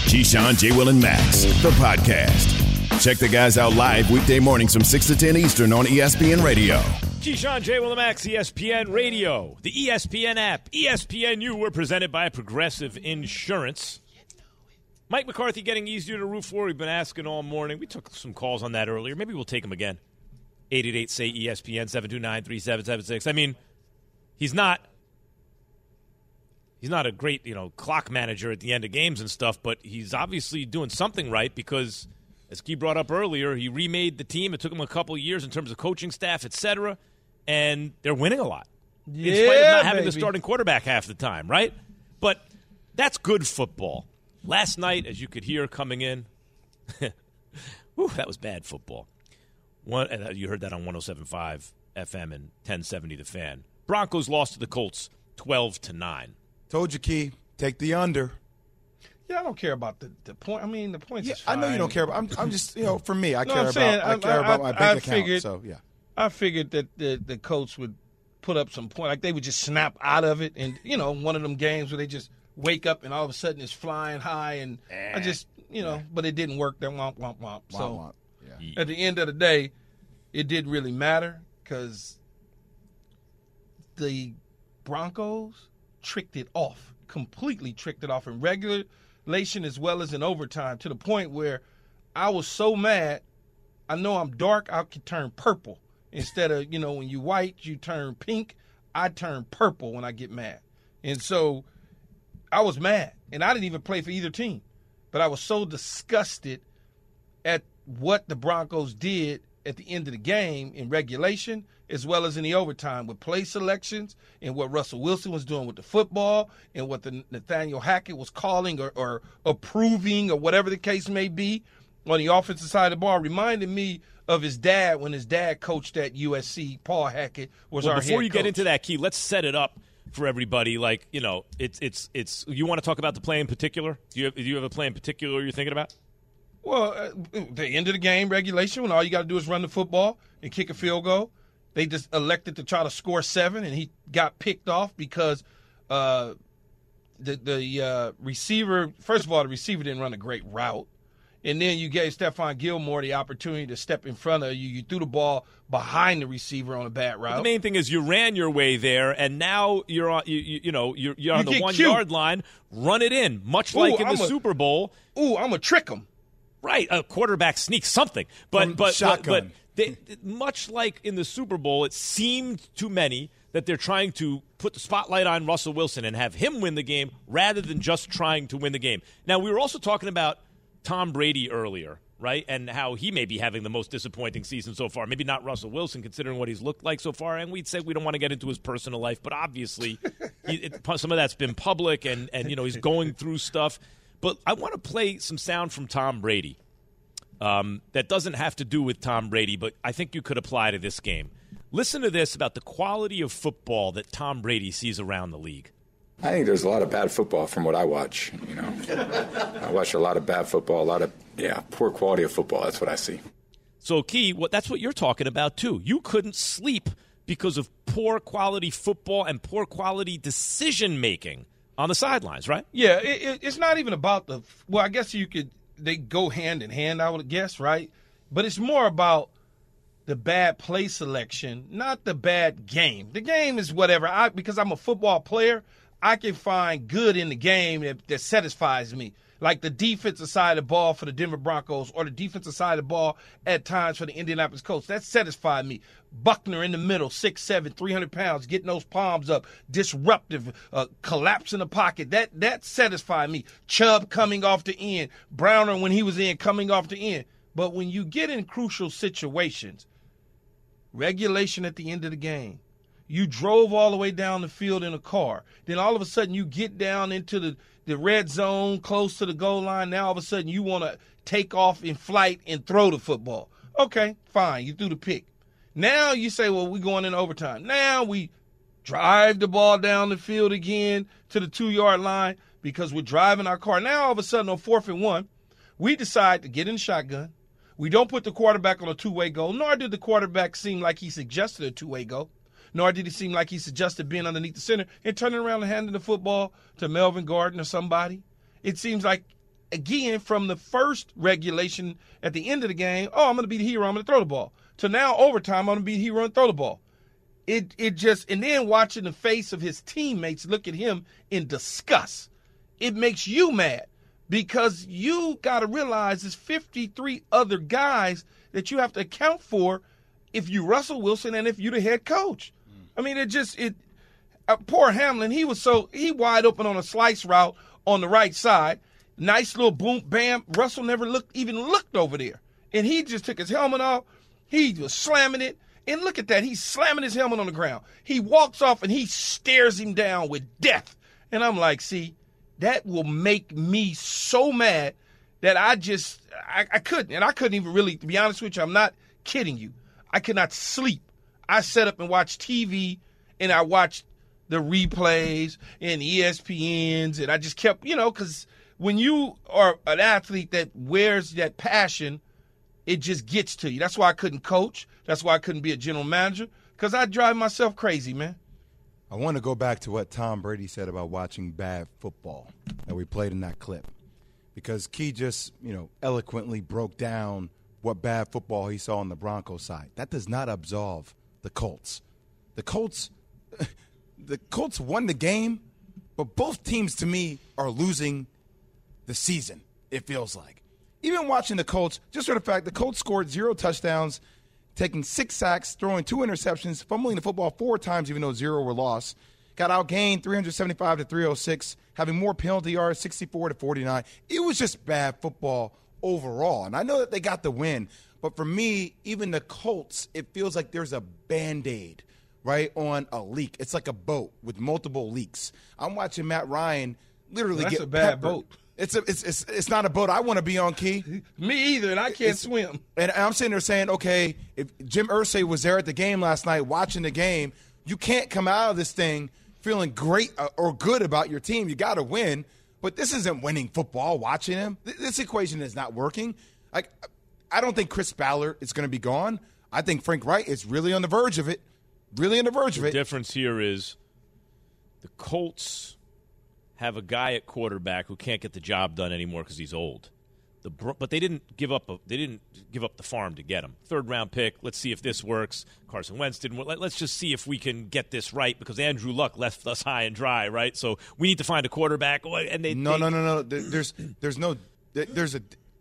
Keyshawn, J. Will, and Max, the podcast. Check the guys out live weekday mornings from 6 to 10 Eastern on ESPN Radio. Keyshawn, J. Will, and Max, ESPN Radio, the ESPN app, ESPNU. We're presented by Progressive Insurance. Mike McCarthy getting easier to root for. We've been asking all morning. We took some calls on that earlier. Maybe we'll take them again. 888-SAY-ESPN, 729-3776. I mean, he's not a great, clock manager at the end of games and stuff, but he's obviously doing something right because, as Key brought up earlier, he remade the team. It took him a couple of years in terms of coaching staff, et cetera, and they're winning a lot. Yeah, in spite of not having the starting quarterback half the time, right? But that's good football. Last night, as you could hear coming in, that was bad football. You heard that on 107.5 FM and 1070 The Fan. Broncos lost to the Colts 12-9. Told you, Key, take the under. Yeah, I don't care about the point. I mean, the points is I fine. know you don't care about. I'm just, for me, I No, care I'm saying, about my bank account. Figured, so yeah, I figured that the Colts would put up some point, like they would just snap out of it, and one of them games where they just wake up and all of a sudden it's flying high, and I just, but it didn't work. That womp womp womp. So at the end of the day, it didn't really matter because the Broncos completely tricked it off in regulation as well as in overtime, to the point where I was so mad. I know I'm dark, I could turn purple. Instead of, when you white, you turn pink. I turn purple when I get mad. And so I was mad. And I didn't even play for either team. But I was so disgusted at what the Broncos did at the end of the game in regulation as well as in the overtime with play selections and what Russell Wilson was doing with the football and what the Nathaniel Hackett was calling or approving or whatever the case may be on the offensive side of the ball. Reminded me of his dad when his dad coached at USC. Paul Hackett was our head coach. Before you get into that, Key, let's set it up for everybody. Like, it's you want to talk about the play in particular? Do you have a play in particular you're thinking about? Well, the end of the game, regulation, when all you got to do is run the football and kick a field goal. They just elected to try to score 7, and he got picked off because the receiver, first of all, the receiver didn't run a great route. And then you gave Stephon Gilmore the opportunity to step in front of you. You threw the ball behind the receiver on a bad route. But the main thing is you ran your way there, and now you're on you're on the 1 yard line. Run it in, much like in the Super Bowl. I'm gonna trick him. Right, a quarterback sneak something, but shotgun. Much like in the Super Bowl, it seemed to many that they're trying to put the spotlight on Russell Wilson and have him win the game rather than just trying to win the game. Now, we were also talking about Tom Brady earlier, right, and how he may be having the most disappointing season so far. Maybe not Russell Wilson, considering what he's looked like so far, and we'd say we don't want to get into his personal life, but obviously some of that's been public, and he's going through stuff. But I want to play some sound from Tom Brady. That doesn't have to do with Tom Brady, but I think you could apply to this game. Listen to this about the quality of football that Tom Brady sees around the league. I think there's a lot of bad football from what I watch. I watch a lot of bad football, a lot of poor quality of football. That's what I see. So, Key, that's what you're talking about too. You couldn't sleep because of poor quality football and poor quality decision making on the sidelines, right? Yeah, it's not even about I guess they go hand in hand, I would guess, right? But it's more about the bad play selection, not the bad game. The game is whatever. Because I'm a football player, I can find good in the game that satisfies me. Like the defensive side of the ball for the Denver Broncos or the defensive side of the ball at times for the Indianapolis Colts. That satisfied me. Buckner in the middle, 6'7", 300 pounds, getting those palms up, disruptive, collapse in the pocket. That satisfied me. Chubb coming off the end. Browner when he was in coming off the end. But when you get in crucial situations, regulation at the end of the game, you drove all the way down the field in a car. Then all of a sudden you get down into the red zone close to the goal line. Now all of a sudden you want to take off in flight and throw the football. Okay, fine. You threw the pick. Now you say, well, we're going in overtime. Now we drive the ball down the field again to the 2-yard line because we're driving our car. Now all of a sudden on 4th and 1, we decide to get in the shotgun. We don't put the quarterback on a two-way goal, nor did the quarterback seem like he suggested a two-way goal, nor did he seem like he suggested being underneath the center and turning around and handing the football to Melvin Gordon or somebody. It seems like again from the first regulation at the end of the game, I'm going to be the hero, I'm going to throw the ball, to now overtime, I'm going to be the hero and throw the ball. And then watching the face of his teammates look at him in disgust, it makes you mad because you got to realize there's 53 other guys that you have to account for if you Russell Wilson and if you the head coach. I mean, poor Hamlin, he wide open on a slice route on the right side. Nice little boom, bam. Russell never looked over there. And he just took his helmet off. He was slamming it. And look at that. He's slamming his helmet on the ground. He walks off and he stares him down with death. And I'm like, see, that will make me so mad that I couldn't. And I couldn't even really, to be honest with you, I'm not kidding you. I could not sleep. I sat up and watched TV and I watched the replays and ESPNs. And I just kept, because when you are an athlete that wears that passion, it just gets to you. That's why I couldn't coach. That's why I couldn't be a general manager, because I drive myself crazy, man. I want to go back to what Tom Brady said about watching bad football that we played in that clip, because Key just, eloquently broke down what bad football he saw on the Broncos side. That does not absolve the Colts. The Colts won the game, but both teams, to me, are losing the season, it feels like. Even watching the Colts, just for the fact the Colts scored 0 touchdowns, taking 6 sacks, throwing 2 interceptions, fumbling the football 4 times even though 0 were lost. Got outgained 375-306, having more penalty yards, 64-49. It was just bad football overall. And I know that they got the win, but for me, even the Colts, it feels like there's a Band-Aid, right, on a leak. It's like a boat with multiple leaks. I'm watching Matt Ryan literally get That's a bad peppered. boat. It's not a boat I want to be on, Key. Me either, and I can't swim. And I'm sitting there saying, okay, if Jim Irsay was there at the game last night watching the game, you can't come out of this thing feeling great or good about your team. You got to win. But this isn't winning football, watching him. This equation is not working. I don't think Chris Ballard is going to be gone. I think Frank Wright is really on the verge of it. The difference here is the Colts have a guy at quarterback who can't get the job done anymore because he's old. But they didn't give up the farm to get him. 3rd-round pick. Let's see if this works. Carson Wentz didn't work. Let's just see if we can get this right because Andrew Luck left us high and dry, right? So we need to find a quarterback. And No. There's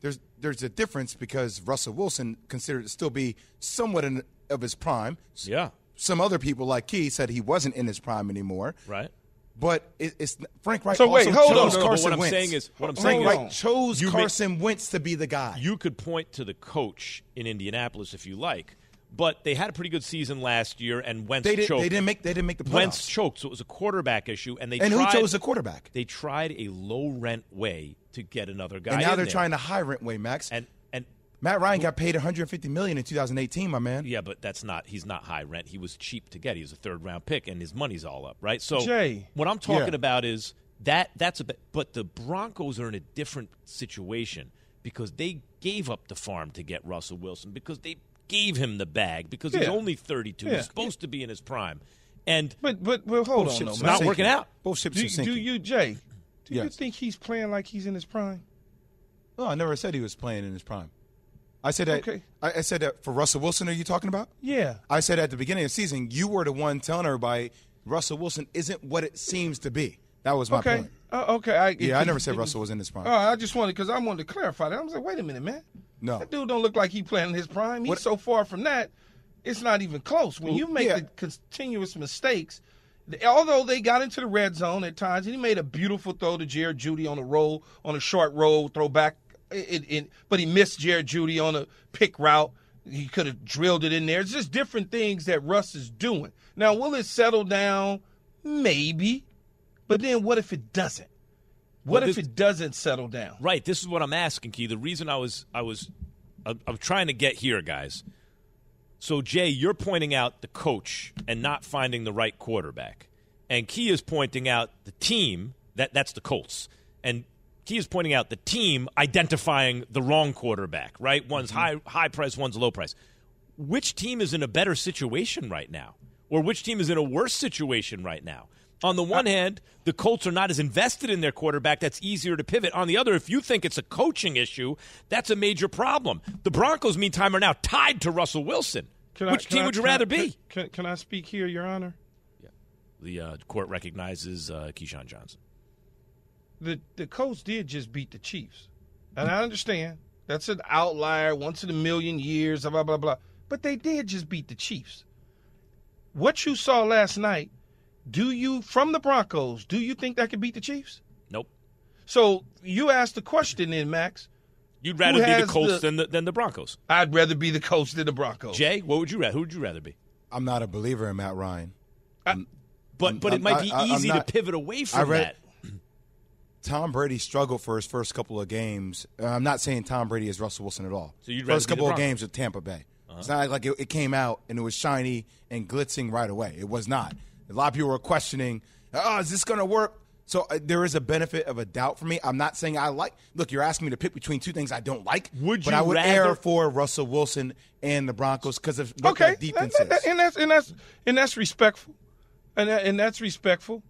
a difference because Russell Wilson considered to still be somewhat of his prime. Yeah. Some other people like Key said he wasn't in his prime anymore. Right. But it's Frank Wright. So wait, hold on. Carson Wentz. Frank Wright chose Carson Wentz to be the guy. You could point to the coach in Indianapolis if you like, but they had a pretty good season last year, and Wentz choked. They didn't make the playoffs. Wentz choked, so it was a quarterback issue, who chose the quarterback? They tried a low rent way to get another guy. And now they're there. trying the high rent way, Max. And Matt Ryan got paid $150 million in 2018, my man. Yeah, but he's not high rent. He was cheap to get. He was a 3rd-round pick, and his money's all up, right? So Jay. What I'm talking about is that's a bit. But the Broncos are in a different situation because they gave up the farm to get Russell Wilson because they gave him the bag because he's only 32. He's supposed to be in his prime. And but hold on, it's not working out. Both ships are sinking. Do you think he's playing like he's in his prime? No, I never said he was playing in his prime. I said that. Okay. I said that for Russell Wilson. Are you talking about? Yeah. I said at the beginning of the season, you were the one telling everybody Russell Wilson isn't what it seems to be. That was my point. Okay. I never said Russell was in his prime. I just wanted because I wanted to clarify that. I was like, wait a minute, man. No, that dude don't look like he playing in his prime. He's so far from that. It's not even close. When you make the continuous mistakes, although they got into the red zone at times, and he made a beautiful throw to Jared Jeudy on a short roll, throw back. But he missed Jared Jeudy on a pick route. He could have drilled it in there. It's just different things that Russ is doing. Now, will it settle down? Maybe. But then what if it doesn't? What if it doesn't settle down? Right. This is what I'm asking, Key. The reason I'm trying to get here, guys. So, Jay, you're pointing out the coach and not finding the right quarterback. And Key is pointing out the team, that's the Colts. And Key is pointing out the team identifying the wrong quarterback, right? One's high price, one's low price. Which team is in a better situation right now? Or which team is in a worse situation right now? On the one hand, the Colts are not as invested in their quarterback. That's easier to pivot. On the other, if you think it's a coaching issue, that's a major problem. The Broncos, meantime, are now tied to Russell Wilson. Which team would you rather be? Can I speak here, Your Honor? Yeah. The court recognizes Keyshawn Johnson. The Colts did just beat the Chiefs. And I understand. That's an outlier, once in a million years, blah, blah, blah. But they did just beat the Chiefs. What you saw last night, from the Broncos, do you think that could beat the Chiefs? Nope. So you asked the question then, Max. You'd rather be the Colts than the Broncos. I'd rather be the Colts than the Broncos. Jay, what would you rather? Who would you rather be? I'm not a believer in Matt Ryan. But it might be easy to pivot away from that. Tom Brady struggled for his first couple of games. I'm not saying Tom Brady is Russell Wilson at all. So you'd rather first couple of games with Tampa Bay. It's not like it came out and it was shiny and glitzing right away. It was not. A lot of people were questioning, is this going to work? So there is a benefit of a doubt for me. I'm not saying I like – look, you're asking me to pick between two things I don't like. But I would err for Russell Wilson and the Broncos because of what their defense is. And that's respectful. And that's respectful.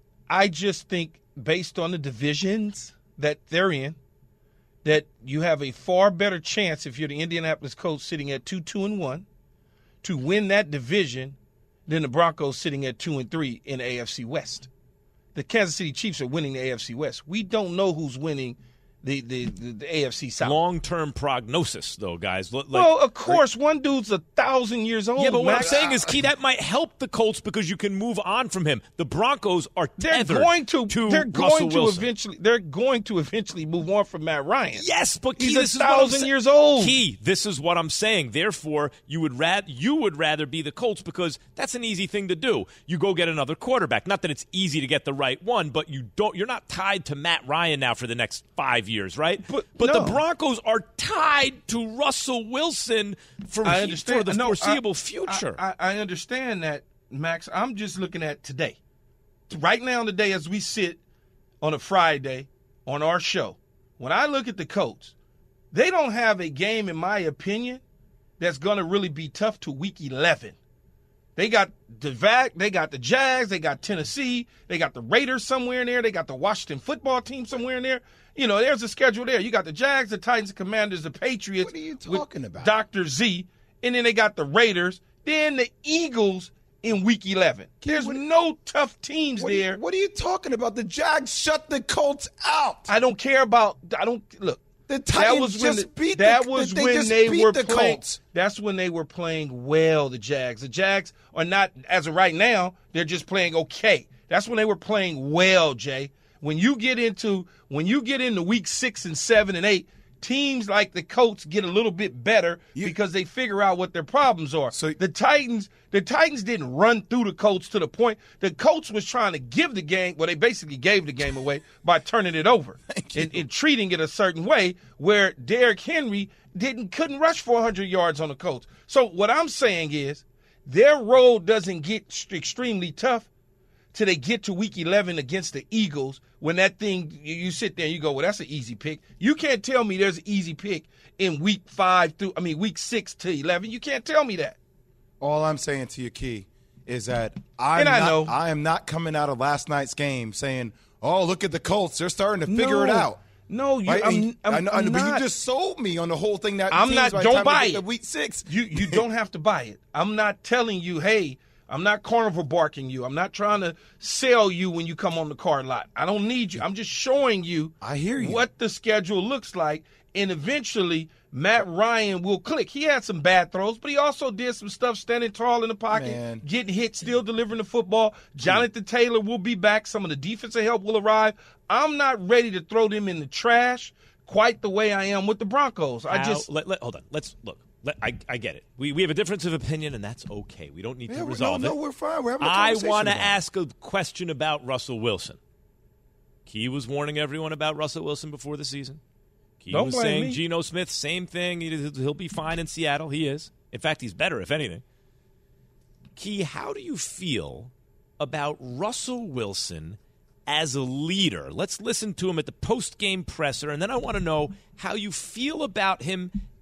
I just think based on the divisions that they're in, that you have a far better chance if you're the Indianapolis Colts sitting at 2-2-1 to win that division than the Broncos sitting at 2-3 in the AFC West. The Kansas City Chiefs are winning the AFC West. We don't know who's winning the AFC South. Long-term prognosis, though, guys. Well, of course, one dude's 1,000 years old. Yeah, but what I'm saying is, Key, that might help the Colts because you can move on from him. The Broncos are tethered to Russell Wilson. They're going to eventually move on from Matt Ryan. Yes, but Key, he's 1,000 years old. Key, this is what I'm saying. Therefore, you would rather be the Colts because that's an easy thing to do. You go get another quarterback. Not that it's easy to get the right one, but you're not tied to Matt Ryan now for the next 5 years. Right? But no. The Broncos are tied to Russell Wilson for the foreseeable future. I understand that, Max. I'm just looking at today. Right now, today, as we sit on a Friday on our show, when I look at the Colts, they don't have a game, in my opinion, that's going to really be tough to week 11. They got the Jags, they got Tennessee, they got the Raiders somewhere in there, they got the Washington football team somewhere in there. You know, there's a schedule there. You got the Jags, the Titans, the Commanders, the Patriots. What are you talking about? Dr. Z. And then they got the Raiders. Then the Eagles in week 11. There's no tough teams there. What are you talking about? The Jags shut the Colts out. I don't care about – look. The Titans just beat the Colts. That's when they were playing well, the Jags. The Jags are not, as of right now, they're just playing okay. That's when they were playing well, Jay. When you get into week 6 and 7 and 8, teams like the Colts get a little bit better because they figure out what their problems are. So the Titans didn't run through the Colts to the point. The Colts was trying to give the game. Well, they basically gave the game away by turning it over and treating it a certain way where Derrick Henry couldn't rush 400 yards on the Colts. So what I'm saying is their road doesn't get extremely tough till they get to week 11 against the Eagles. When that thing, you sit there and you go, well, that's an easy pick. You can't tell me there's an easy pick in week 6 to 11. You can't tell me that. All I'm saying to you, Key, is that I am not coming out of last night's game saying, oh, look at the Colts. They're starting to figure it out. No, but you just sold me on the whole thing. That I'm not. Don't buy it. Week 6. You don't have to buy it. I'm not telling you, hey, I'm not carnival barking you. I'm not trying to sell you when you come on the car lot. I don't need you. I'm just showing you, what the schedule looks like, and eventually Matt Ryan will click. He had some bad throws, but he also did some stuff standing tall in the pocket, getting hit, still delivering the football. Jonathan Taylor will be back. Some of the defensive help will arrive. I'm not ready to throw them in the trash quite the way I am with the Broncos. Hold on. Let's look. I get it. We have a difference of opinion, and that's okay. We don't need to resolve it. No, we're fine. We're having a conversation. I want to ask a question about Russell Wilson. Key was warning everyone about Russell Wilson before the season. Key was saying Geno Smith, same thing. He'll be fine in Seattle. He is. In fact, he's better, if anything. Key, how do you feel about Russell Wilson as a leader? Let's listen to him at the post-game presser, and then I want to know how you feel about him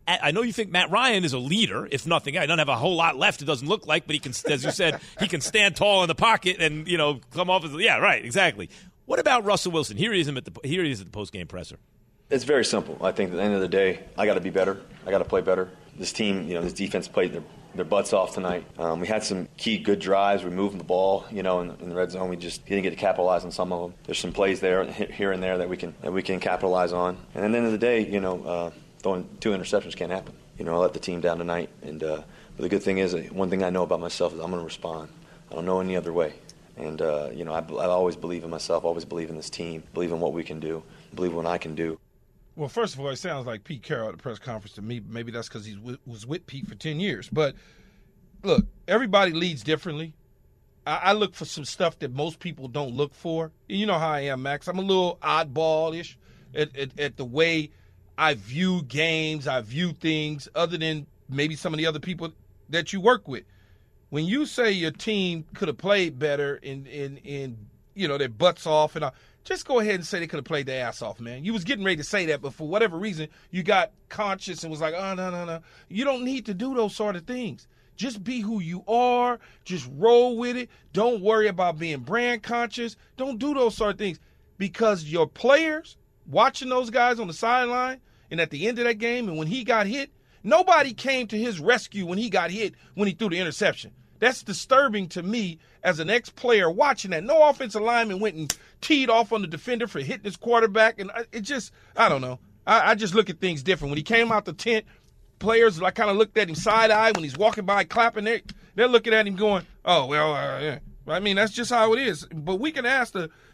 I know you think Matt Ryan is a leader, if nothing. I don't have a whole lot left, it doesn't look like, but he can, as you said, he can stand tall in the pocket and, come off as, yeah, right, exactly. What about Russell Wilson? Here he is at the post-game presser. It's very simple. I think at the end of the day, I got to be better. I got to play better. This team, this defense played their butts off tonight. We had some key good drives. We moved the ball, in the red zone. We just didn't get to capitalize on some of them. There's some plays there, here and there that we can capitalize on. And at the end of the day, throwing 2 interceptions can't happen. I let the team down tonight. And but the good thing is, one thing I know about myself is I'm going to respond. I don't know any other way. And I always believe in myself. Always believe in this team. Believe in what we can do. Believe in what I can do. Well, first of all, it sounds like Pete Carroll at the press conference to me. Maybe that's because he was with Pete for 10 years. But, look, everybody leads differently. I look for some stuff that most people don't look for. You know how I am, Max. I'm a little oddball-ish at the way I view games, I view things, other than maybe some of the other people that you work with. When you say your team could have played better in their butts off and all, just go ahead and say they could have played their ass off, man. You was getting ready to say that, but for whatever reason, you got conscious and was like, oh, no. You don't need to do those sort of things. Just be who you are. Just roll with it. Don't worry about being brand conscious. Don't do those sort of things, because your players, watching those guys on the sideline and at the end of that game and when he got hit, nobody came to his rescue when he got hit when he threw the interception. That's disturbing to me as an ex-player watching that. No offensive lineman went and teed off on the defender for hitting his quarterback. And it just, I don't know. I just look at things different. When he came out the tent, players kind of looked at him side-eye when he's walking by clapping. They're looking at him going, oh, well, yeah. I mean, that's just how it is. But we can ask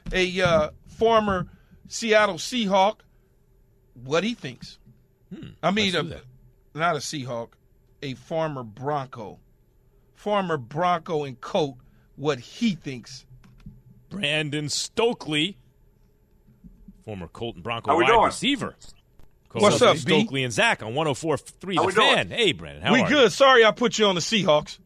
a former Seattle Seahawk what he thinks. I mean, not a Seahawk, a former Bronco. Former Bronco and Colt, what he thinks. Brandon Stokely, former Colt and Bronco wide receiver. What's up, Stokely and Zach on 104.3 The Fan. Hey, Brandon, how are you? We good. Sorry I put you on the Seahawks.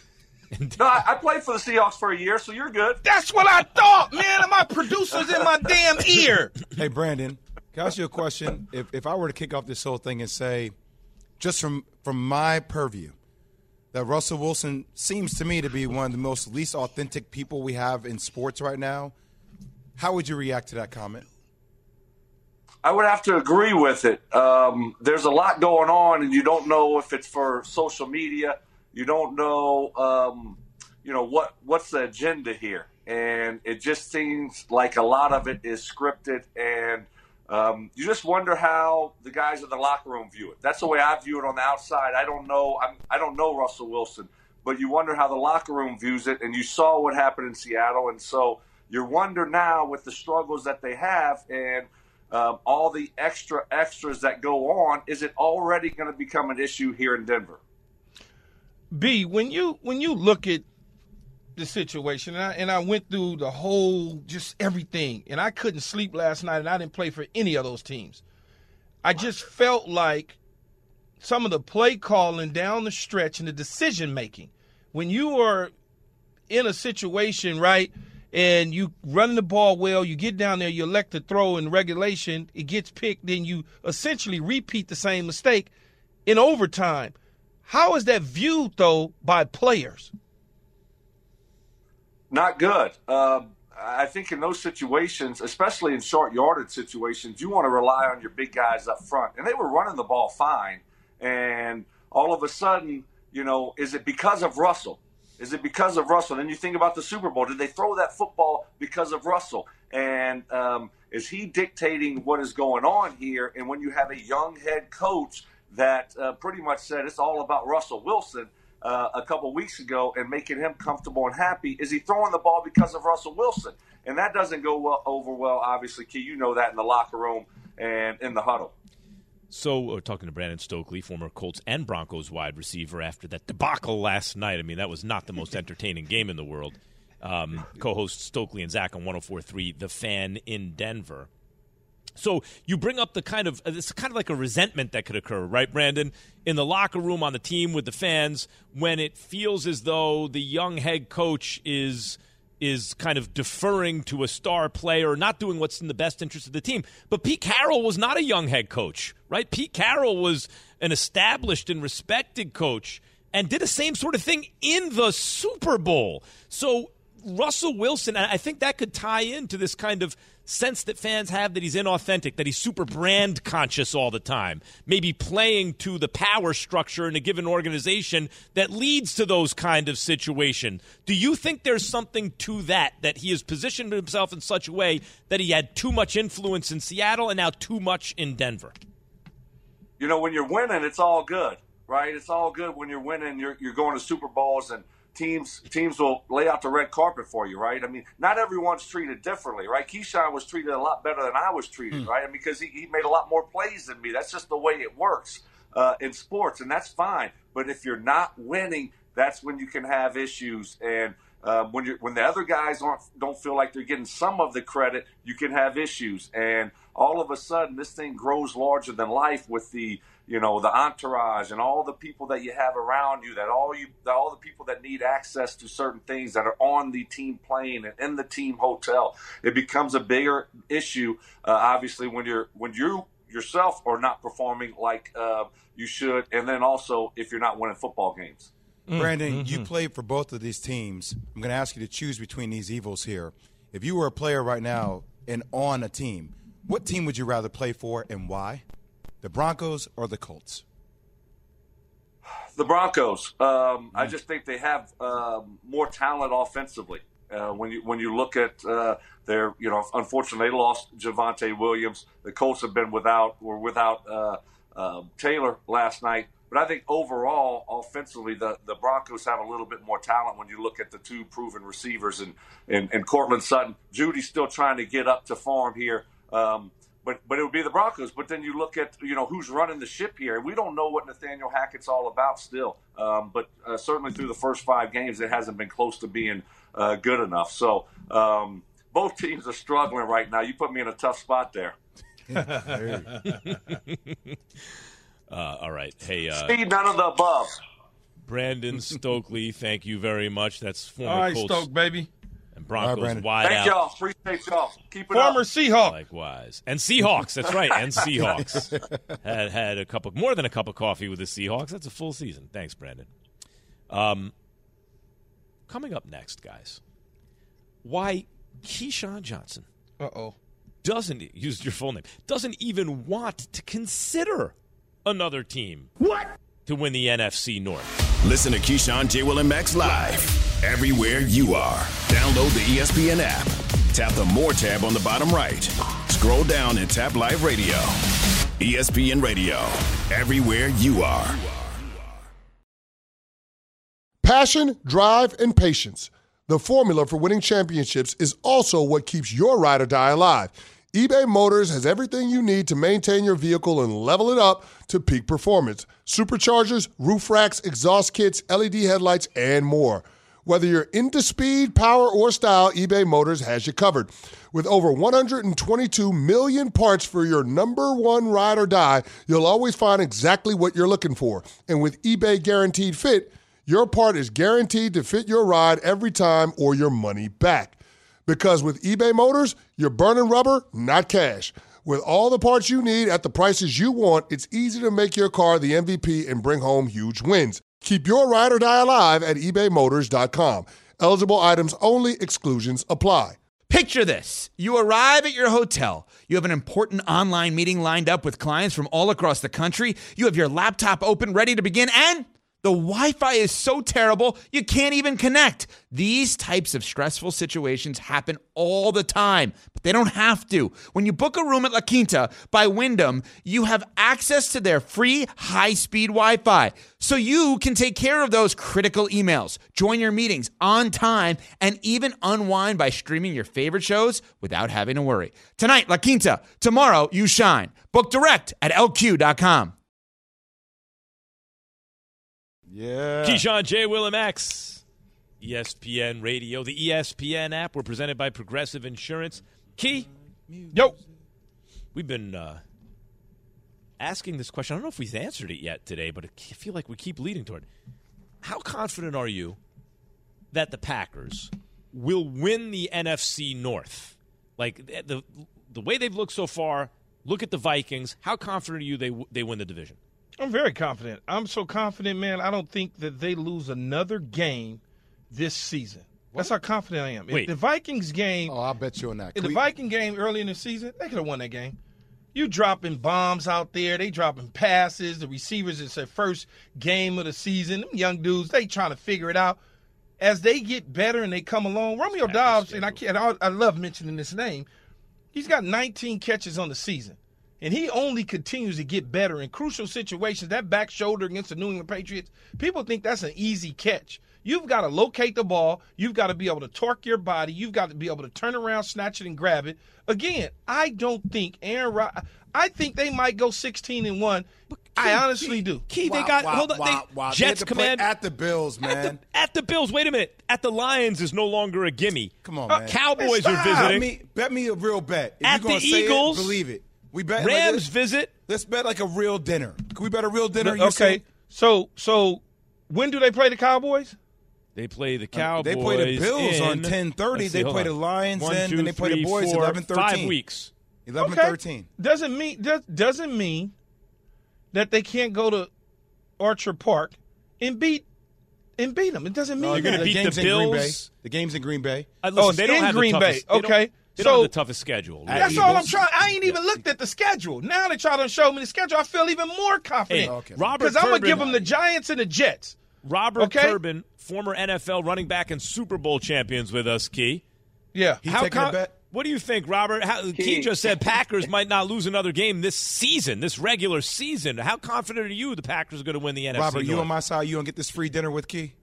No, I played for the Seahawks for a year, so you're good. That's what I thought, man. My producer's in my damn ear. Hey, Brandon, can I ask you a question? If I were to kick off this whole thing and say, just from my purview, that Russell Wilson seems to me to be one of the most least authentic people we have in sports right now, how would you react to that comment? I would have to agree with it. There's a lot going on, and you don't know if it's for social media. You don't know, what's the agenda here. And it just seems like a lot of it is scripted, and you just wonder how the guys in the locker room view it. That's the way I view it on the outside. I don't know Russell Wilson, but you wonder how the locker room views it. And you saw what happened in Seattle, and so you wonder now with the struggles that they have and all the extras that go on, is it already going to become an issue here in Denver? B, when you look at the situation, and I went through the whole, just everything, and I couldn't sleep last night, and I didn't play for any of those teams. I just felt like some of the play calling down the stretch and the decision making, when you are in a situation, right, and you run the ball well, you get down there, you elect to throw in regulation, it gets picked, then you essentially repeat the same mistake in overtime. How is that viewed, though, by players? Not good. I think in those situations, especially in short yardage situations, you want to rely on your big guys up front. And they were running the ball fine. And all of a sudden, is it because of Russell? Is it because of Russell? Then you think about the Super Bowl. Did they throw that football because of Russell? And is he dictating what is going on here? And when you have a young head coach that pretty much said it's all about Russell Wilson a couple weeks ago and making him comfortable and happy, is he throwing the ball because of Russell Wilson? And that doesn't go over well, obviously, Key. You know that in the locker room and in the huddle. So we're talking to Brandon Stokely, former Colts and Broncos wide receiver, after that debacle last night. I mean, that was not the most entertaining game in the world. Co-host Stokely and Zach on 104.3 The Fan in Denver. So you bring up it's kind of like a resentment that could occur, right, Brandon, in the locker room, on the team, with the fans, when it feels as though the young head coach is kind of deferring to a star player, not doing what's in the best interest of the team. But Pete Carroll was not a young head coach, right? Pete Carroll was an established and respected coach, and did the same sort of thing in the Super Bowl. So Russell Wilson, I think that could tie into this kind of sense that fans have that he's inauthentic, that he's super brand conscious all the time, maybe playing to the power structure in a given organization that leads to those kind of situations. Do you think there's something to that he has positioned himself in such a way that he had too much influence in Seattle and now too much in Denver? You know, when you're winning, it's all good, right? It's all good when you're winning. You're going to Super Bowls, and teams will lay out the red carpet for you, right? I mean, not everyone's treated differently, right? Keyshawn was treated a lot better than I was treated, right? I mean, because he made a lot more plays than me. That's just the way it works in sports, and that's fine. But if you're not winning, that's when you can have issues. And when the other guys don't feel like they're getting some of the credit, you can have issues. And all of a sudden, this thing grows larger than life with the entourage and all the people that you have around you, all the people that need access to certain things that are on the team plane and in the team hotel. It becomes a bigger issue, obviously, when you yourself are not performing like you should, and then also if you're not winning football games. Brandon, you played for both of these teams. I'm going to ask you to choose between these evils here. If you were a player right now and on a team, what team would you rather play for and why? The Broncos or the Colts? The Broncos. I just think they have more talent offensively. When you look at their, unfortunately they lost Javonte Williams. The Colts have been without Taylor last night. But I think overall, offensively, the Broncos have a little bit more talent when you look at the two proven receivers and Cortland Sutton. Judy's still trying to get up to form here. But it would be the Broncos. But then you look at, who's running the ship here. We don't know what Nathaniel Hackett's all about still. But certainly through the first 5 games, it hasn't been close to being good enough. So both teams are struggling right now. You put me in a tough spot there. All right. Hey, Steve, none of the above. Brandon Stokely, thank you very much. That's former All right, Colts Stoke, baby. and Broncos All right, wide Thank out. y'all. Appreciate y'all. Keep it up. Former Seahawk. Likewise. And Seahawks, that's right, and Seahawks. Had more than a cup of coffee with the Seahawks. That's a full season. Thanks, Brandon. Coming up next, guys, why Keyshawn Johnson doesn't, use your full name, doesn't even want to consider another team to win the NFC North. Listen to Keyshawn, J. Will, and Max live everywhere you are. Download the ESPN app. Tap the More tab on the bottom right. Scroll down and tap Live Radio. ESPN Radio, everywhere you are. Passion, drive, and patience. The formula for winning championships is also what keeps your ride or die alive. eBay Motors has everything you need to maintain your vehicle and level it up to peak performance. Superchargers, roof racks, exhaust kits, LED headlights, and more. Whether you're into speed, power, or style, eBay Motors has you covered. With over 122 million parts for your number one ride or die, you'll always find exactly what you're looking for. And with eBay Guaranteed Fit, your part is guaranteed to fit your ride every time or your money back. Because with eBay Motors, you're burning rubber, not cash. With all the parts you need at the prices you want, it's easy to make your car the MVP and bring home huge wins. Keep your ride or die alive at ebaymotors.com. Eligible items only. Exclusions apply. Picture this. You arrive at your hotel. You have an important online meeting lined up with clients from all across the country. You have your laptop open, ready to begin, and the Wi-Fi is so terrible, you can't even connect. These types of stressful situations happen all the time, but they don't have to. When you book a room at La Quinta by Wyndham, you have access to their free high-speed Wi-Fi, so you can take care of those critical emails, join your meetings on time, and even unwind by streaming your favorite shows without having to worry. Tonight, La Quinta. Tomorrow, you shine. Book direct at LQ.com. Yeah. Keyshawn, J. Will, and Max, ESPN Radio, the ESPN app. We're presented by Progressive Insurance. Key, Yo. we've been asking this question. I don't know if we've answered it yet today, but I feel like we keep leading toward it. How confident are you that the Packers will win the NFC North? Like the way they've looked so far, look at the Vikings. How confident are you they win the division? I'm very confident. I'm so confident, man, I don't think that they lose another game this season. That's how confident I am. Wait. If the Vikings game Oh, I'll bet you on that. in the Viking game early in the season, they could have won that game. You dropping bombs out there. They dropping passes. The receivers, it's their first game of the season. Them young dudes, they trying to figure it out. As they get better and they come along, Romeo Doubs, and I love mentioning this name, he's got 19 catches on the season. And he only continues to get better in crucial situations. That back shoulder against the New England Patriots, people think that's an easy catch. You've got to locate the ball. You've got to be able to torque your body. You've got to be able to turn around, snatch it, and grab it. Again, I don't think Aaron Rodgers – I think they might go 16-1. I honestly do. Key, they got – hold on. Jets command – at the Bills, man. At the Bills. Wait a minute. At the Lions is no longer a gimme. Come on, man. Cowboys are visiting. Bet me a real bet. If At you're gonna the say Eagles. It, believe it. We bet Rams visit. Let's bet like a real dinner. Can we bet a real dinner? Okay. So when do they play the Cowboys? They play the Cowboys. They play the Bills on in, 10:30. They play the Lions, and then they play the boys 11:13. 5 weeks. 11:13. Doesn't mean that they can't go to Orchard Park and beat them. It doesn't mean They're going to beat the Bills. The game's in Green Bay. Listen, they don't have Green the toughest, Bay. Okay. They don't have the toughest schedule. Really. That's all I'm trying. I ain't even looked at the schedule. Now they try to show me the schedule. I feel even more confident. Hey, Robert because I'm going to Turbin- give them the Giants and the Jets. Robert Turbin, former NFL running back and Super Bowl champions with us, Key. Yeah. He taking a bet? What do you think, Robert? Key just said Packers might not lose another game this season, this regular season. How confident are you the Packers are going to win the NFC Robert, North? you on my side? You going to get this free dinner with Key?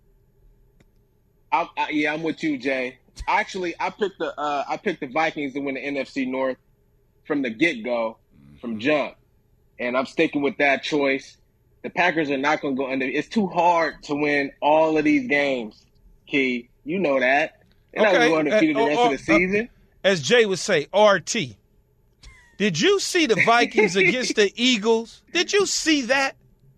I'm with you, Jay. Actually, I picked the Vikings to win the NFC North from the get-go, from jump. And I'm sticking with that choice. The Packers are not going to go under. It's too hard to win all of these games, Key. You know that. They're not going to undefeated the rest of the season. As Jay would say, RT. Did you see the Vikings against the Eagles? Did you see that?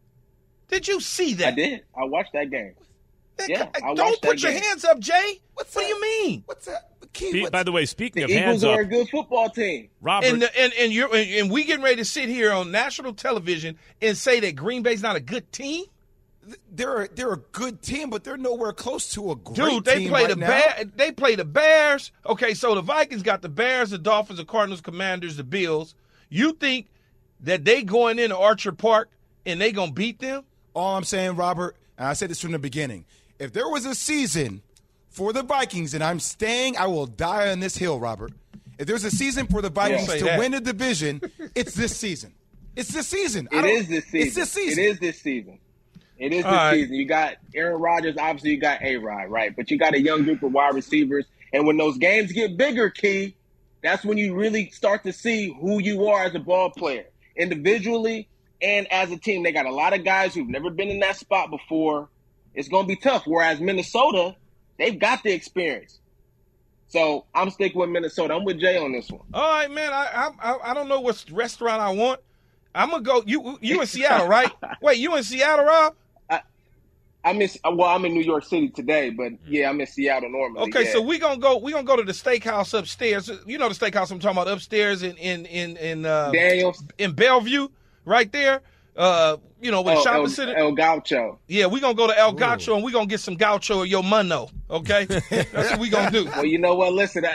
Did you see that? I did. I watched that game. Yeah, don't put your hands up, Jay. What do you mean? What's that? Key, By the way, speaking of the hands Eagles up, are a good football team. Robert, and we getting ready to sit here on national television and say that Green Bay's not a good team? They're a good team, but they're nowhere close to a great team. Dude, they play right they play the Bears. Okay, so the Vikings got the Bears, the Dolphins, the Cardinals, Commanders, the Bills. You think that they going into Orchard Park and they gonna beat them? All I'm saying, Robert, and I said this from the beginning, if there was a season for the Vikings, and I'm staying, I will die on this hill, Robert. If there's a season for the Vikings to win a division, it's this season. It's this season. It is this season. It's this season. It is this season. It is this season. You got Aaron Rodgers, obviously you got A-Rod, right? But you got a young group of wide receivers. And when those games get bigger, Key, that's when you really start to see who you are as a ball player. Individually and as a team. They got a lot of guys who've never been in that spot before. It's going to be tough. Whereas Minnesota, they've got the experience. So I'm sticking with Minnesota. I'm with Jay on this one. All right, man. I don't know what restaurant I want. I'm going to go. You in Seattle, right? Wait, you in Seattle, Rob? I'm in New York City today, but yeah, I'm in Seattle normally. Okay, yeah. so we're gonna go to the steakhouse upstairs. You know the steakhouse I'm talking about upstairs in Daniels in Bellevue, right there. With shopping center. El Gaucho. Yeah, we're gonna go to El Gaucho and we're gonna get some gaucho or your mano, okay? That's what we're gonna do. Well, you know what? Listen,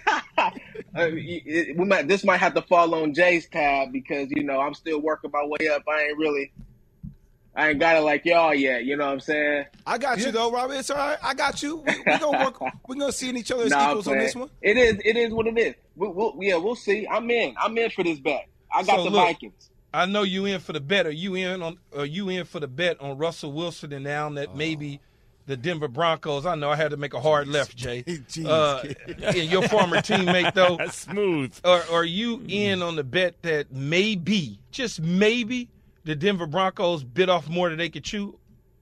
this might have to fall on Jay's tab because, I'm still working my way up. I ain't got it like y'all yet. You know what I'm saying? I got you though, Robert. It's all right. I got you. We're gonna work. We're gonna see each other as equals on this one. It is what it is. We'll see. I'm in for this bet. I got the Vikings. I know you in for the bet. Are you in for the bet on Russell Wilson and now that maybe the Denver Broncos? I know I had to make a hard left, Jay. And your former teammate though. That's smooth. Are you in on the bet that maybe, just maybe, the Denver Broncos bit off more than they could chew?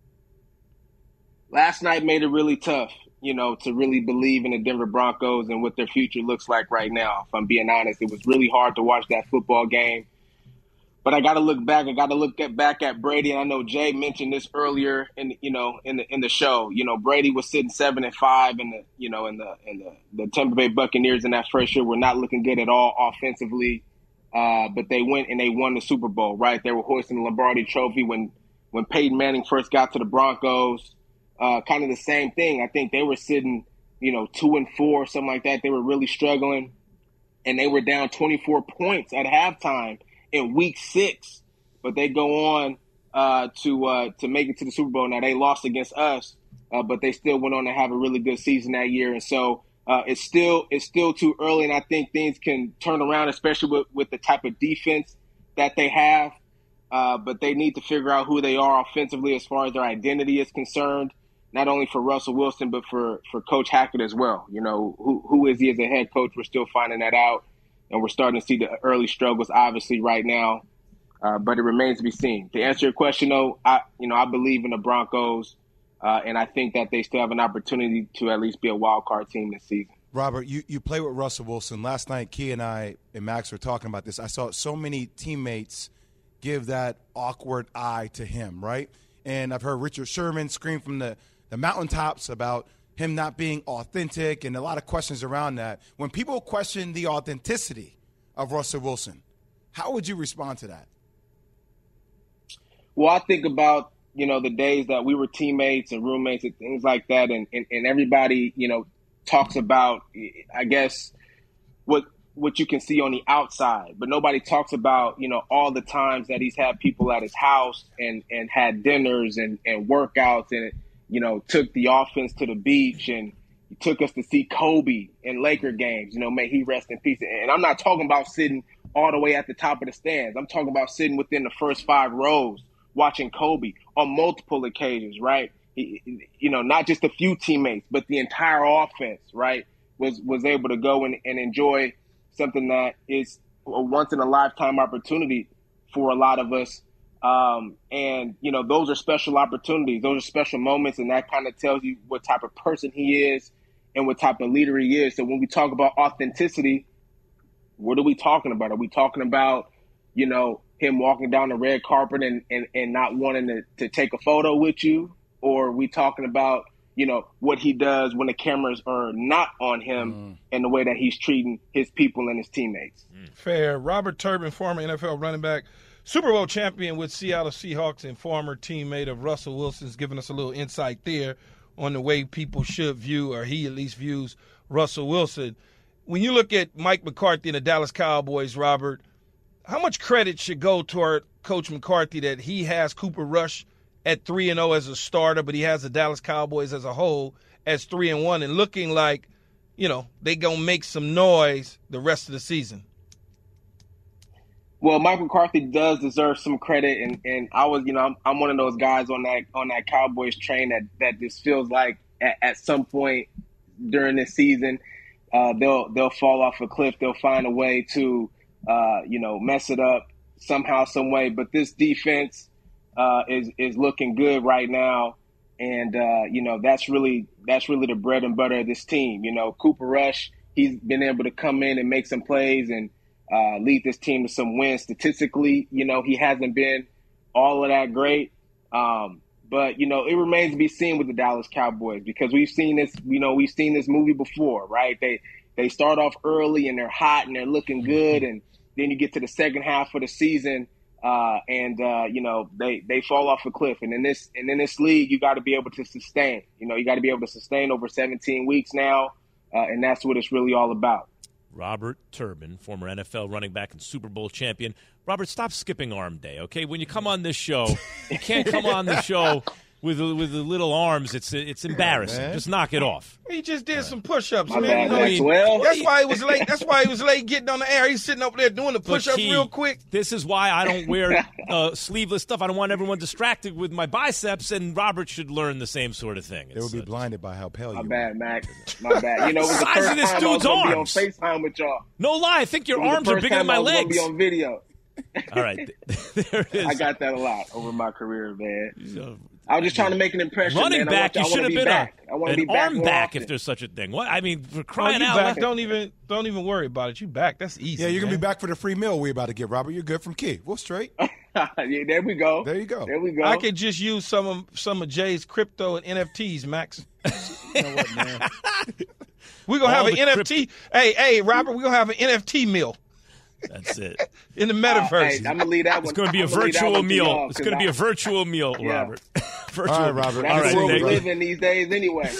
Last night made it really tough, to really believe in the Denver Broncos and what their future looks like right now. If I'm being honest, it was really hard to watch that football game. But I got to look back. I got to look back at Brady. And I know Jay mentioned this earlier in the show. Brady was sitting 7-5, and the Tampa Bay Buccaneers in that first year were not looking good at all offensively. but they went and they won the Super Bowl, right? They were hoisting the Lombardi Trophy when Peyton Manning first got to the Broncos. Kind of the same thing. I think they were sitting, 2-4, something like that. They were really struggling, and they were down 24 points at halftime in Week 6. But they go on to make it to the Super Bowl. Now they lost against us, but they still went on to have a really good season that year. And so it's still too early, and I think things can turn around, especially with the type of defense that they have. But they need to figure out who they are offensively as far as their identity is concerned, not only for Russell Wilson, but for Coach Hackett as well. Who is he as a head coach? We're still finding that out, and we're starting to see the early struggles, obviously, right now. But it remains to be seen. To answer your question, though, I believe in the Broncos, and I think that they still have an opportunity to at least be a wild card team this season. Robert, you play with Russell Wilson. Last night, Key and I and Max were talking about this. I saw so many teammates give that awkward eye to him, right? And I've heard Richard Sherman scream from the mountaintops about him not being authentic and a lot of questions around that. When people question the authenticity of Russell Wilson, how would you respond to that? Well, I think about, the days that we were teammates and roommates and things like that, and everybody, talks about, I guess, what you can see on the outside, but nobody talks about, all the times that he's had people at his house and had dinners and workouts and, took the offense to the beach and he took us to see Kobe in Laker games, may he rest in peace. And I'm not talking about sitting all the way at the top of the stands. I'm talking about sitting within the first 5 rows watching Kobe on multiple occasions, right? Not just a few teammates, but the entire offense, right, was able to go and enjoy something that is a once-in-a-lifetime opportunity for a lot of us. And those are special opportunities. Those are special moments, and that kind of tells you what type of person he is and what type of leader he is. So when we talk about authenticity, what are we talking about? Are we talking about, him walking down the red carpet and not wanting to take a photo with you? Or are we talking about, what he does when the cameras are not on him and the way that he's treating his people and his teammates? Fair. Robert Turbin, former NFL running back, Super Bowl champion with Seattle Seahawks and former teammate of Russell Wilson's, giving us a little insight there on the way people should view, or he at least views, Russell Wilson. When you look at Mike McCarthy and the Dallas Cowboys, Robert, how much credit should go toward Coach McCarthy that he has Cooper Rush at 3-0 as a starter, but he has the Dallas Cowboys as a whole as 3-1 and looking like, they going to make some noise the rest of the season? Well, Mike McCarthy does deserve some credit, and I was, I'm one of those guys on that Cowboys train that just feels like at some point during this season, they'll fall off a cliff. They'll find a way to, mess it up somehow, some way. But this defense is looking good right now, and that's really the bread and butter of this team. Cooper Rush, he's been able to come in and make some plays and lead this team to some wins. Statistically, he hasn't been all of that great. But, it remains to be seen with the Dallas Cowboys because we've seen this movie before, right? They start off early and they're hot and they're looking good. And then you get to the second half of the season and they fall off a cliff. And in this league, you got to be able to sustain. You got to be able to sustain over 17 weeks now. And that's what it's really all about. Robert Turbin, former NFL running back and Super Bowl champion. Robert, stop skipping arm day, okay? When you come on this show, you can't come on the show with the little arms. It's embarrassing. Man. Just knock it off. He just did some push-ups, My man. bad, Maxwell. That's why he was late. That's why he was late getting on the air. He's sitting up there doing the push-ups real quick. This is why I don't wear sleeveless stuff. I don't want everyone distracted with my biceps, and Robert should learn the same sort of thing. They would be blinded by how pale you are. My bad, Max. My bad. It was the Size first of this time dude's I was arms. Be on FaceTime with y'all. No lie, I think your It was arms the are first bigger than time my I was gonna legs. Be on video. All right, there it is. I got that a lot over my career, man. I was just trying to make an impression. Running man. back, you should have been an arm back often. if there's such a thing. What I mean, for crying out back. loud. Don't even worry about it. You back. That's easy. Yeah, you're going to man. be back for the free meal we're about to get, Robert. You're good from Key. We're straight. Yeah, there we go. There you go. There we go. I could just use some of Jay's crypto and NFTs, Max. You know what, man? We're going to have an NFT. Hey, Robert, we're going to have an NFT meal. That's it. In the metaverse. Hey, I'm going to leave that one. It's going to be a virtual meal. It's going to be a virtual meal, Robert. Virtual. All right, Robert. That's All right, the world we thank live in these days anyway.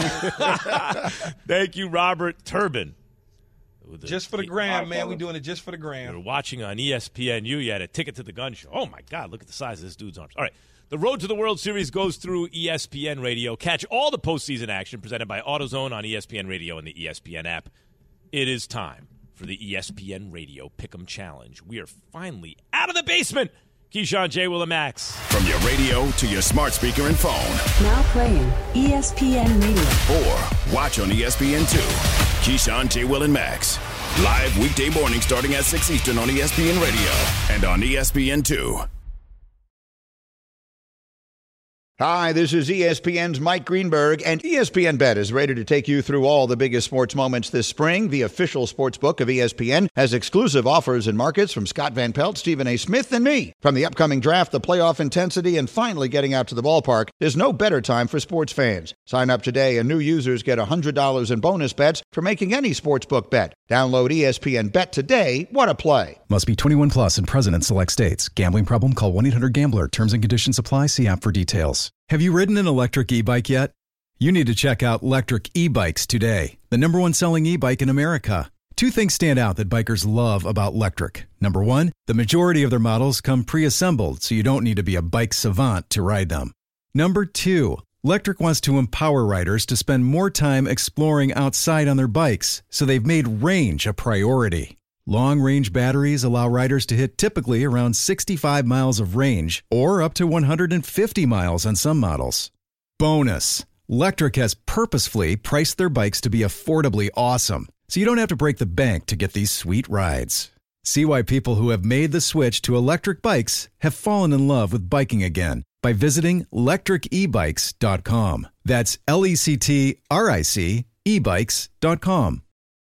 Thank you, Robert Turbin. Just for the gram, man. We're doing it just for the You're gram. watching on ESPNU. You had a ticket to the gun show. Oh, my God. Look at the size of this dude's arms. All right. The road to the World Series goes through ESPN Radio. Catch all the postseason action presented by AutoZone on ESPN Radio and the ESPN app. It is time for the ESPN Radio Pick'em Challenge. We are finally out of the basement. Keyshawn, J. Will, and Max. From your radio to your smart speaker and phone. Now playing ESPN Radio. Or watch on ESPN2. Keyshawn, J. Will, and Max. Live weekday morning starting at 6 Eastern on ESPN Radio and on ESPN2. Hi, this is ESPN's Mike Greenberg, and ESPN Bet is ready to take you through all the biggest sports moments this spring. The official sports book of ESPN has exclusive offers and markets from Scott Van Pelt, Stephen A. Smith, and me. From the upcoming draft, the playoff intensity, and finally getting out to the ballpark, there's no better time for sports fans. Sign up today, and new users get $100 in bonus bets for making any sportsbook bet. Download ESPN Bet today. What a play. Must be 21 plus and present in select states. Gambling problem? Call 1-800-GAMBLER. Terms and conditions apply. See app for details. Have you ridden an electric e-bike yet? You need to check out Lectric E-Bikes today, the #1 selling e-bike in America. Two things stand out that bikers love about Lectric. Number one, the majority of their models come pre-assembled, so you don't need to be a bike savant to ride them. Number two, Lectric wants to empower riders to spend more time exploring outside on their bikes, so they've made range a priority. Long-range batteries allow riders to hit typically around 65 miles of range or up to 150 miles on some models. Bonus, Lectric has purposefully priced their bikes to be affordably awesome, so you don't have to break the bank to get these sweet rides. See why people who have made the switch to electric bikes have fallen in love with biking again by visiting lectricebikes.com. That's LECTRIC ebikes.com.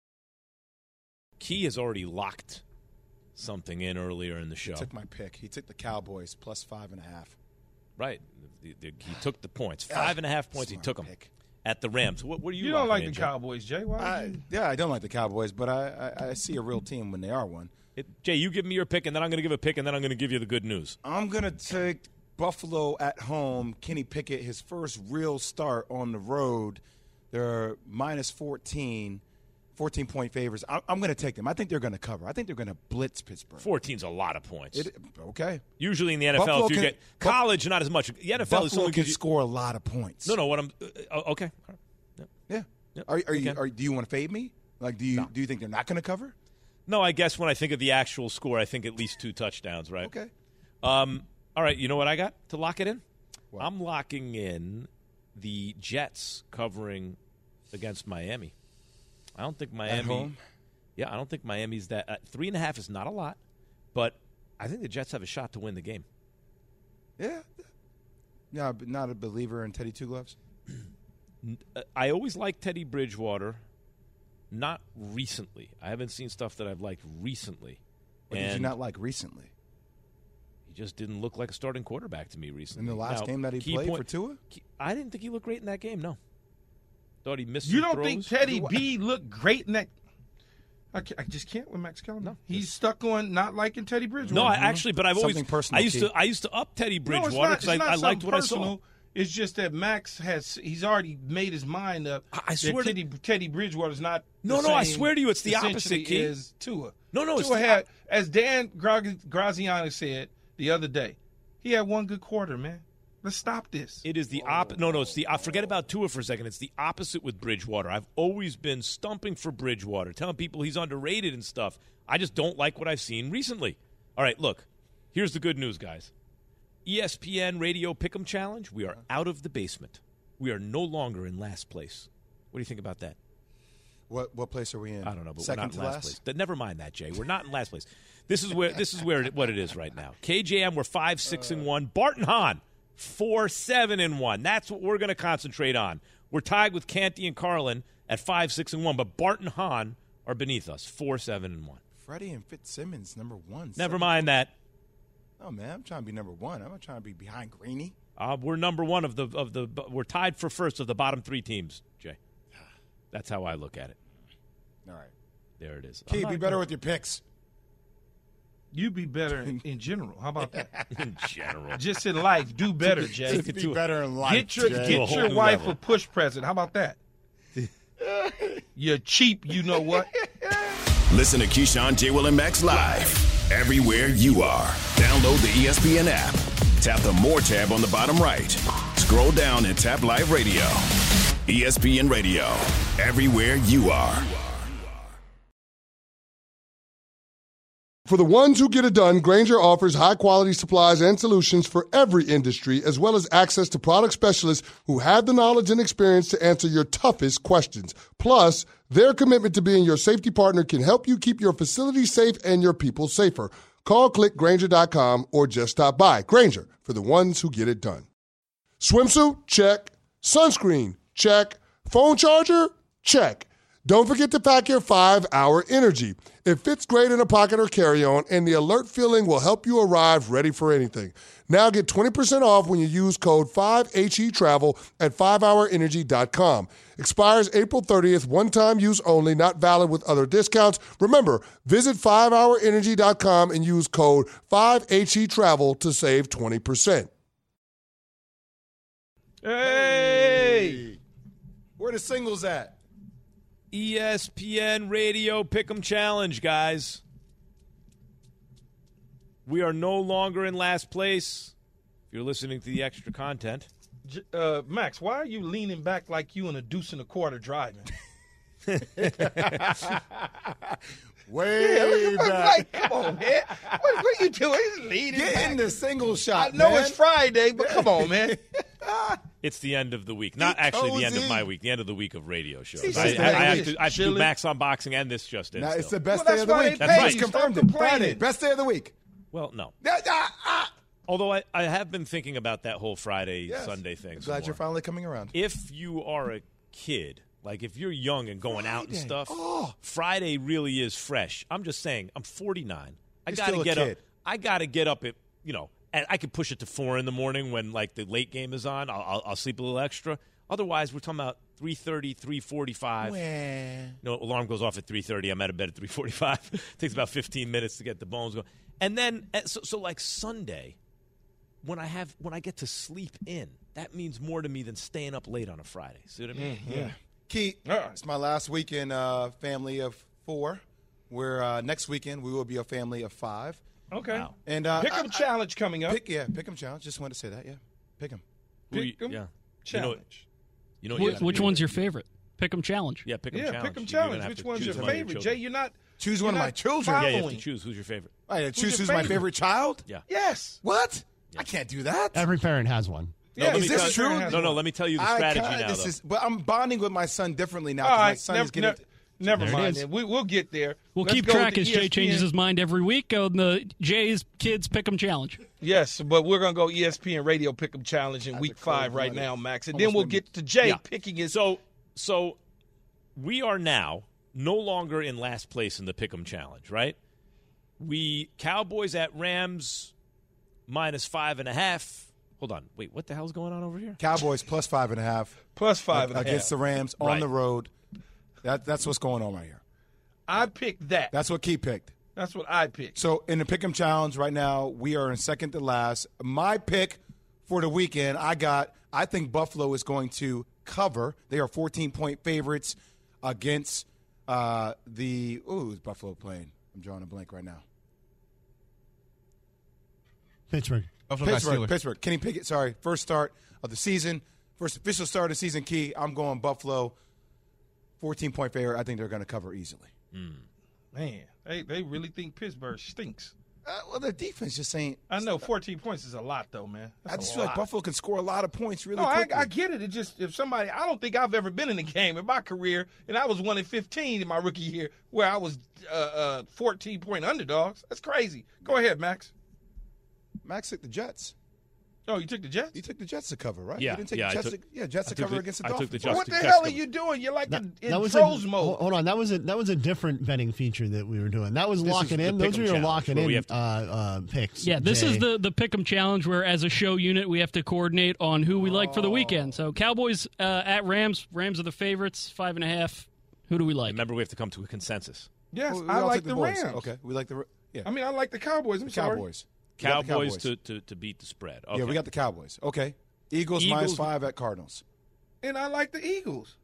Key has already locked something in earlier in the show. He took my pick. He took the Cowboys plus 5.5. Right. He took the points. 5.5 points, he took them at the Rams. What are you? You don't like the Cowboys, Jay? Why? Yeah, I don't like the Cowboys, but I see a real team when they are one. Jay, you give me your pick, and then I'm going to give a pick, and then I'm going to give you the good news. I'm going to take Buffalo at home. Kenny Pickett, his first real start on the road. They're minus 14-point favors. I'm going to take them. I think they're going to cover. I think they're going to blitz Pittsburgh. 14's a lot of points. Okay. Usually in the NFL, Buffalo if you get college, not as much. The NFL Buffalo is can score a lot of points. No. What I'm okay. Yeah. Yep. Do you want to fade me? Like, do you think they're not going to cover? No, I guess when I think of the actual score, I think at least 2 touchdowns. Right. Okay. All right. You know what I got to lock it in? What? I'm locking in the Jets covering against Miami. I don't think Miami. At home? Yeah, I don't think Miami's that. 3.5 is not a lot, but I think the Jets have a shot to win the game. Yeah. Yeah, but not a believer in Teddy Two Gloves? I always liked Teddy Bridgewater. Not recently. I haven't seen stuff that I've liked recently. What did you not like recently? He just didn't look like a starting quarterback to me recently. In the last game that he played for Tua? I didn't think he looked great in that game, no. Thought he missed You some don't throws. think Teddy B looked great in that? I just can't with Max Kellerman. No, he's stuck on not liking Teddy Bridgewater. No, but I've always personal. I used to up Teddy Bridgewater because I liked what personal. I saw. It's just that Max he's already made his mind up. I swear that Teddy Bridgewater's not. No, I swear to you, it's the opposite. Key is Tua. No, Tua had, as Dan Graziano said the other day, he had one good quarter, man. Let's stop this. It is the opposite. No, it's the forget about Tua for a second. It's the opposite with Bridgewater. I've always been stumping for Bridgewater, telling people he's underrated and stuff. I just don't like what I've seen recently. All right, look, here's the good news, guys. ESPN Radio Pick'em Challenge, we are out of the basement. We are no longer in last place. What do you think about that? What place are we in? I don't know, but second we're not in last place. place. Never mind that, Jay. We're not in last place. This is what it is right now. KJM, we're 5-6-1. Barton Hahn, 4-7-1. That's what we're going to concentrate on. We're tied with Canty and Carlin at 5-6-1, but Barton Hahn are beneath us, 4-7-1. Freddie and Fitzsimmons, number 1. Never mind that. Oh man, I'm trying to be number 1. I'm not trying to be behind Greeny. We're number 1 of the. We're tied for first of the bottom 3 teams, Jay. That's how I look at it. All right, there it is. Key, be better with your picks. You be better in general. How about that? In general. Just in life, do better, Jay. Just be better in life, Get your wife a push present. How about that? You're cheap, you know what? Listen to Keyshawn, J. Will, and Max live everywhere you are. Download the ESPN app. Tap the More tab on the bottom right. Scroll down and tap Live Radio. ESPN Radio, everywhere you are. For the ones who get it done, Grainger offers high-quality supplies and solutions for every industry, as well as access to product specialists who have the knowledge and experience to answer your toughest questions. Plus, their commitment to being your safety partner can help you keep your facility safe and your people safer. Call clickgrainger.com or just stop by. Grainger, for the ones who get it done. Swimsuit? Check. Sunscreen? Check. Phone charger? Check. Don't forget to pack your 5-Hour Energy. It fits great in a pocket or carry-on, and the alert feeling will help you arrive ready for anything. Now get 20% off when you use code 5HETRAVEL at 5hourenergy.com. Expires April 30th, one-time use only, not valid with other discounts. Remember, visit 5hourenergy.com and use code 5HETRAVEL to save 20%. Hey! Where the singles at? ESPN Radio Pick'em Challenge, guys. We are no longer in last place. If you're listening to the extra content. Max, why are you leaning back like you in a deuce and a quarter driving? Way back. Like, come on, man. What are you doing? He's leaning Get back. in the single shot, I know man. it's Friday, but come on, man. It's the end of the week. Not actually the end of my week, the end of the week of radio shows. I have to do Max Unboxing and this just in. Now, it's still. the best day of the week. That's right. Confirmed it. Friday. Best day of the week. Well, no. Although I have been thinking about that whole Friday, Sunday thing. Glad you're finally coming around. If you are a kid, like if you're young and going out and stuff, Friday really is fresh. I'm just saying, I'm 49. I got to get up. I got to get up at, and I could push it to 4 in the morning when like the late game is on. I'll sleep a little extra. Otherwise, we're talking about 3:30, 3:45. Alarm goes off at 3:30. I'm out of bed at 3:45. Takes about 15 minutes to get the bones going. And then, so like Sunday, when I get to sleep in, that means more to me than staying up late on a Friday. See what I mean? Yeah. Keith, it's my last weekend family of 4. Where next weekend we will be a family of 5. Okay. Wow. And Pick'em Challenge coming up. Pick'em Challenge. Just wanted to say that. Yeah. Pick'em. Pick'em Challenge. Which one's your favorite? Pick'em Challenge. Yeah, Pick'em Challenge. Pick'em Challenge. Which one's your favorite? Jay, you're not. Choose one of my children. Yeah, you have to choose. Who's your favorite? I choose who's my favorite child? Yeah. Yes. What? Yeah. I can't do that. Every parent has one. Yeah, is this true? No, let me tell you the strategy now. But I'm bonding with my son differently now. All right, my son is getting. Never mind. Then. We'll get there. We'll keep track as Jay changes his mind every week on the Jay's Kids Pick'em Challenge. Yes, but we're going to go ESPN Radio Pick'em Challenge in week 5 right now, Max. And then we'll get to Jay picking his. So we are now no longer in last place in the Pick'em Challenge, right? Cowboys at Rams minus 5.5. Hold on. Wait, what the hell's going on over here? Cowboys plus 5.5. Plus 5.5. Against the Rams on the road. That's what's going on right here. I picked that. That's what Key picked. That's what I picked. So in the Pick'em Challenge right now, we are in second to last. My pick for the weekend, I think Buffalo is going to cover. They are 14-point favorites against who's Buffalo playing? I'm drawing a blank right now. Pittsburgh. Pittsburgh. Kenny Pickett, sorry. First start of the season. First official start of the season, Key. I'm going Buffalo. 14-point favorite. I think they're going to cover easily. Man, they really think Pittsburgh stinks. Well, their defense just ain't. I know 14 points is a lot, though, man. I just feel like Buffalo can score a lot of points really quickly. I get it. It just I don't think I've ever been in a game in my career, and I was 1-15 in my rookie year where I was 14-point underdogs. That's crazy. Go ahead, Max. Max took the Jets. Oh, you took the Jets? You took the Jets to cover, right? Yeah, you didn't take the Jets. Jets to cover against the Dolphins. Took the Jets what the hell are you doing? You're like in trolls mode. Hold on, that was a different betting feature that we were doing. That was locking in. Those were your locking in picks. Yeah, this is the Pick'em Challenge where, as a show unit, we have to coordinate on who we like for the weekend. So Cowboys at Rams. Rams are the favorites, 5.5. Who do we like? Remember, we have to come to a consensus. Yes, I like the Rams. Okay, we like the. Yeah. I mean, I like the Cowboys. I'm sorry. Cowboys to beat the spread. Okay. Yeah, we got the Cowboys. Okay. Eagles -5 at Cardinals. And I like the Eagles.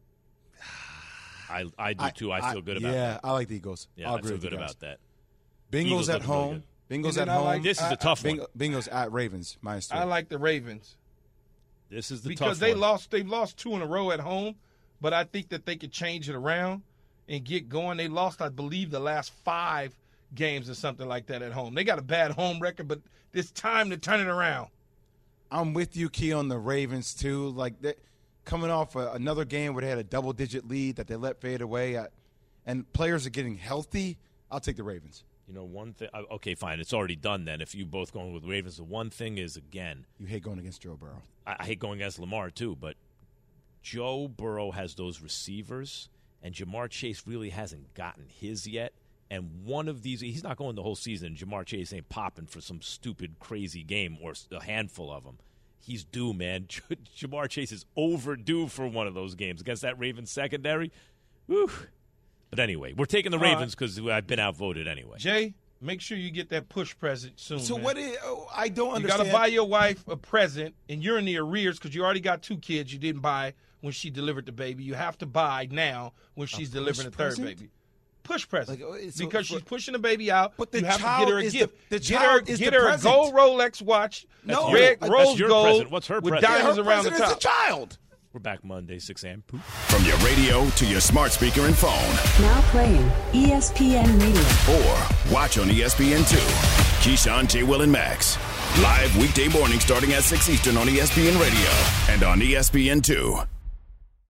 I do too. I feel good about that. Yeah, I like the Eagles. Yeah, I feel good about that. Bengals at home. Bengals at home. This is a tough one. Bengals at Ravens -3. I like the Ravens. This is the because tough one. they've lost 2 in a row at home, but I think that they could change it around and get going. They lost, I believe, the last 5 games or something like that at home. They got a bad home record, but it's time to turn it around. I'm with you, Key, on the Ravens too. Like coming off another game where they had a double-digit lead that they let fade away, and players are getting healthy. I'll take the Ravens. You know, one thing. Okay, fine. It's already done then. If you both going with Ravens, the one thing is, again, you hate going against Joe Burrow. I hate going against Lamar too, but Joe Burrow has those receivers, and Jamar Chase really hasn't gotten his yet. And one of these, he's not going the whole season. Jamar Chase ain't popping for some stupid, crazy game or a handful of them. He's due, man. Jamar Chase is overdue for one of those games against that Ravens secondary. Woo. But anyway, we're taking the Ravens because I've been outvoted anyway. Jay, make sure you get that push present soon. So man. I don't understand. You got to buy your wife a present, and you're in the arrears because you already got 2 kids you didn't buy when she delivered the baby. You have to buy now when she's delivering the third baby. Push present. Because she's pushing the baby out. But the you have child to get her a is gift. The child is get the her present. a gold Rolex watch. No, red rose that's your gold present. What's her with present? diamonds her around the present top. is the child. We're back Monday, 6 a.m. From your radio to your smart speaker and phone. Now playing ESPN Radio. Or watch on ESPN2. Keyshawn, J. Will, and Max. Live weekday morning starting at 6 Eastern on ESPN Radio and on ESPN2.